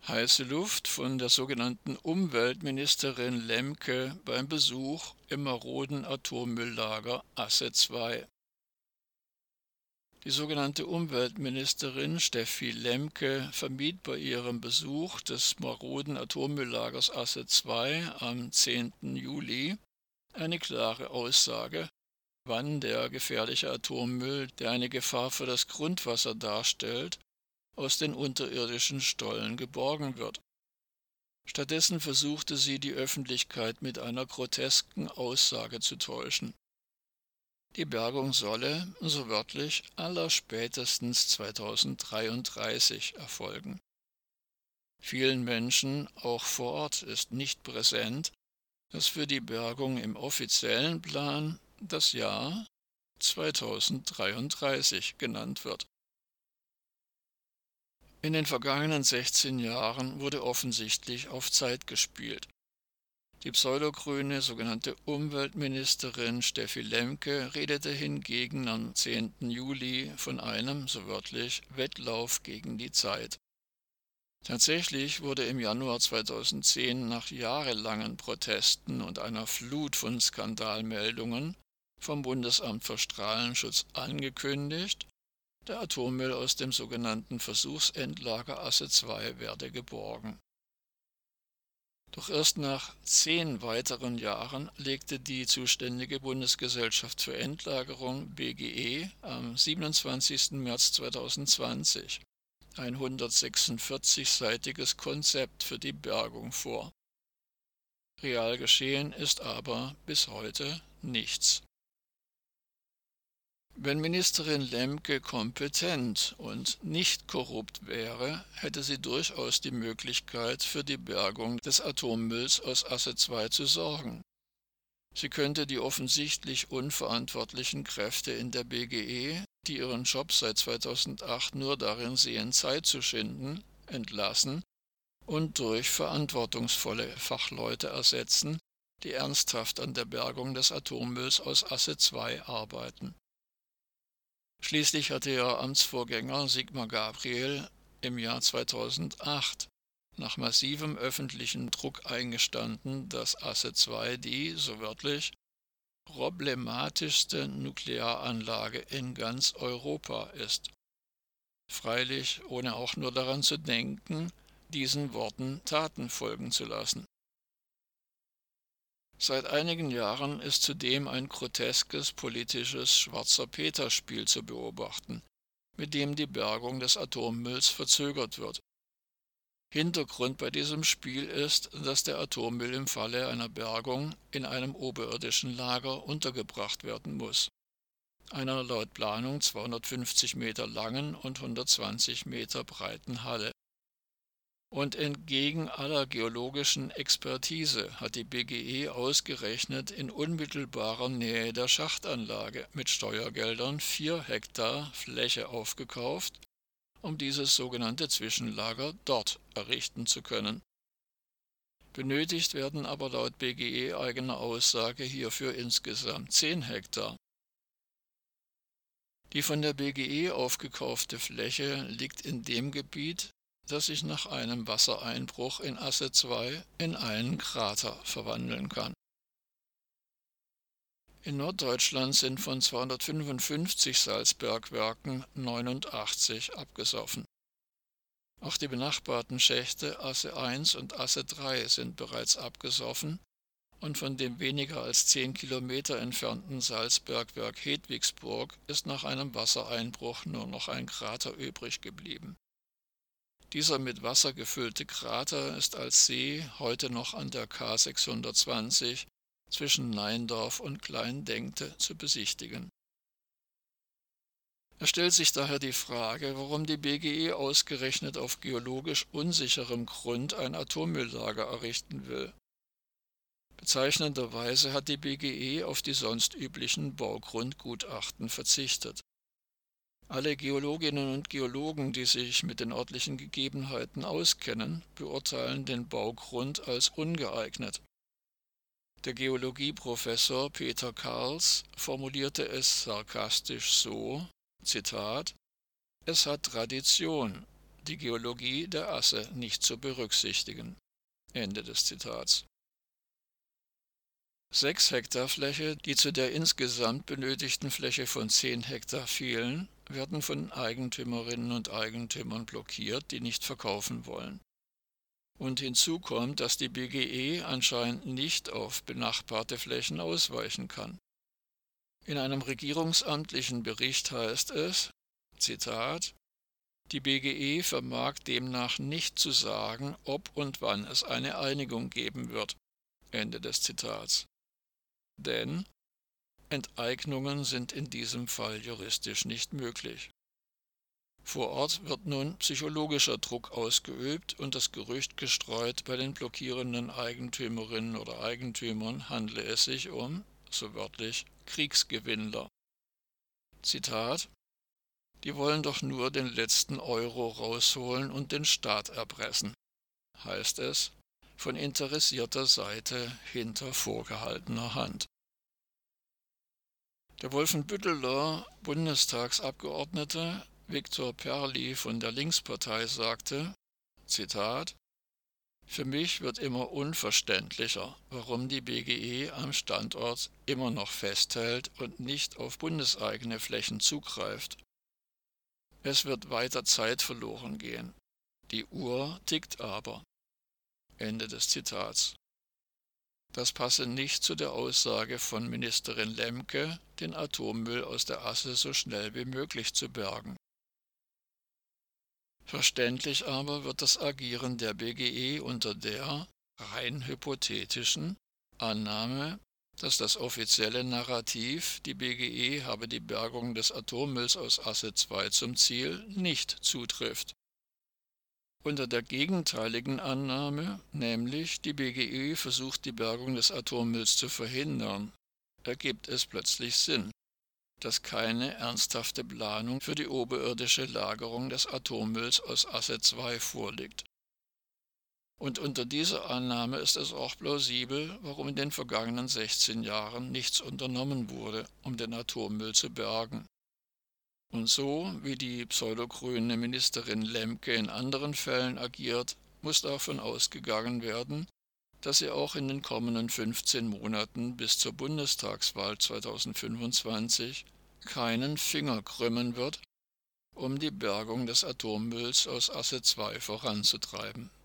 Heiße Luft von der sogenannten Umweltministerin Lemke beim Besuch im maroden Atommülllager Asse II. Die sogenannte Umweltministerin Steffi Lemke vermied bei ihrem Besuch des maroden Atommülllagers Asse II am 10. Juli eine klare Aussage, wann der gefährliche Atommüll, der eine Gefahr für das Grundwasser darstellt, aus den unterirdischen Stollen geborgen wird. Stattdessen versuchte sie, die Öffentlichkeit mit einer grotesken Aussage zu täuschen. Die Bergung solle, so wörtlich, allerspätestens 2033 erfolgen. Vielen Menschen, auch vor Ort, ist nicht präsent, dass für die Bergung im offiziellen Plan das Jahr 2033 genannt wird. In den vergangenen 16 Jahren wurde offensichtlich auf Zeit gespielt. Die pseudogrüne sogenannte Umweltministerin Steffi Lemke redete hingegen am 10. Juli von einem, so wörtlich, Wettlauf gegen die Zeit. Tatsächlich wurde im Januar 2010 nach jahrelangen Protesten und einer Flut von Skandalmeldungen vom Bundesamt für Strahlenschutz angekündigt, der Atommüll aus dem sogenannten Versuchsendlager Asse II werde geborgen. Doch erst nach 10 weiteren Jahren legte die zuständige Bundesgesellschaft für Endlagerung BGE am 27. März 2020 ein 146-seitiges Konzept für die Bergung vor. Real geschehen ist aber bis heute nichts. Wenn Ministerin Lemke kompetent und nicht korrupt wäre, hätte sie durchaus die Möglichkeit, für die Bergung des Atommülls aus Asse II zu sorgen. Sie könnte die offensichtlich unverantwortlichen Kräfte in der BGE, die ihren Job seit 2008 nur darin sehen, Zeit zu schinden, entlassen und durch verantwortungsvolle Fachleute ersetzen, die ernsthaft an der Bergung des Atommülls aus Asse II arbeiten. Schließlich hatte ihr Amtsvorgänger Sigmar Gabriel im Jahr 2008 nach massivem öffentlichem Druck eingestanden, dass Asse II die, so wörtlich, problematischste Nuklearanlage in ganz Europa ist. Freilich ohne auch nur daran zu denken, diesen Worten Taten folgen zu lassen. Seit einigen Jahren ist zudem ein groteskes politisches Schwarzer-Peter-Spiel zu beobachten, mit dem die Bergung des Atommülls verzögert wird. Hintergrund bei diesem Spiel ist, dass der Atommüll im Falle einer Bergung in einem oberirdischen Lager untergebracht werden muss, einer laut Planung 250 Meter langen und 120 Meter breiten Halle. Und entgegen aller geologischen Expertise hat die BGE ausgerechnet in unmittelbarer Nähe der Schachtanlage mit Steuergeldern 4 Hektar Fläche aufgekauft, um dieses sogenannte Zwischenlager dort errichten zu können. Benötigt werden aber laut BGE eigener Aussage hierfür insgesamt 10 Hektar. Die von der BGE aufgekaufte Fläche liegt in dem Gebiet, das sich nach einem Wassereinbruch in Asse II in einen Krater verwandeln kann. In Norddeutschland sind von 255 Salzbergwerken 89 abgesoffen. Auch die benachbarten Schächte Asse I und Asse III sind bereits abgesoffen und von dem weniger als 10 Kilometer entfernten Salzbergwerk Hedwigsburg ist nach einem Wassereinbruch nur noch ein Krater übrig geblieben. Dieser mit Wasser gefüllte Krater ist als See heute noch an der K 620 zwischen Neindorf und Klein-Denkte zu besichtigen. Es stellt sich daher die Frage, warum die BGE ausgerechnet auf geologisch unsicherem Grund ein Atommülllager errichten will. Bezeichnenderweise hat die BGE auf die sonst üblichen Baugrundgutachten verzichtet. Alle Geologinnen und Geologen, die sich mit den örtlichen Gegebenheiten auskennen, beurteilen den Baugrund als ungeeignet. Der Geologieprofessor Peter Karls formulierte es sarkastisch so, Zitat: Es hat Tradition, die Geologie der Asse nicht zu berücksichtigen. Ende des Zitats. 6 Hektar Fläche, die zu der insgesamt benötigten Fläche von 10 Hektar fehlen, werden von Eigentümerinnen und Eigentümern blockiert, die nicht verkaufen wollen. Und hinzu kommt, dass die BGE anscheinend nicht auf benachbarte Flächen ausweichen kann. In einem regierungsamtlichen Bericht heißt es, Zitat, die BGE vermag demnach nicht zu sagen, ob und wann es eine Einigung geben wird. Ende des Zitats. Denn Enteignungen sind in diesem Fall juristisch nicht möglich. Vor Ort wird nun psychologischer Druck ausgeübt und das Gerücht gestreut, bei den blockierenden Eigentümerinnen oder Eigentümern handle es sich um, so wörtlich, Kriegsgewinnler. Zitat: Die wollen doch nur den letzten Euro rausholen und den Staat erpressen, heißt es von interessierter Seite hinter vorgehaltener Hand. Der Wolfenbütteler Bundestagsabgeordnete Viktor Perli von der Linkspartei sagte, Zitat, für mich wird immer unverständlicher, warum die BGE am Standort immer noch festhält und nicht auf bundeseigene Flächen zugreift. Es wird weiter Zeit verloren gehen. Die Uhr tickt aber. Ende des Zitats. Das passe nicht zu der Aussage von Ministerin Lemke, den Atommüll aus der Asse so schnell wie möglich zu bergen. Verständlich aber wird das Agieren der BGE unter der, rein hypothetischen, Annahme, dass das offizielle Narrativ, die BGE habe die Bergung des Atommülls aus Asse II zum Ziel, nicht zutrifft. Unter der gegenteiligen Annahme, nämlich die BGE versucht die Bergung des Atommülls zu verhindern, ergibt es plötzlich Sinn, dass keine ernsthafte Planung für die oberirdische Lagerung des Atommülls aus Asse II vorliegt. Und unter dieser Annahme ist es auch plausibel, warum in den vergangenen 16 Jahren nichts unternommen wurde, um den Atommüll zu bergen. Und so, wie die pseudogrüne Ministerin Lemke in anderen Fällen agiert, muss davon ausgegangen werden, dass sie auch in den kommenden 15 Monaten bis zur Bundestagswahl 2025 keinen Finger krümmen wird, um die Bergung des Atommülls aus Asse II voranzutreiben.